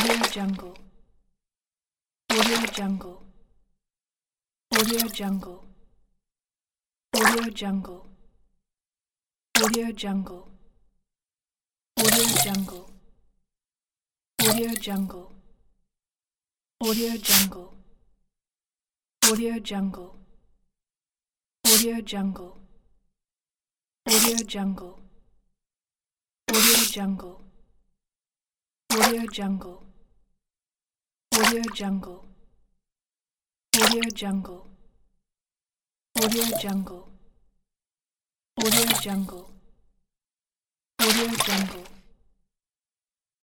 Audio Jungle. Audio Jungle. Audio Jungle. Audio Jungle. Audio Jungle. Audio Jungle. Audio Jungle. Audio Jungle. Audio Jungle. Audio Jungle. Audio Jungle. Audio Jungle. Audio Jungle. Audio Jungle. Audio Jungle. Audio Jungle. Audio Jungle. Audio Jungle.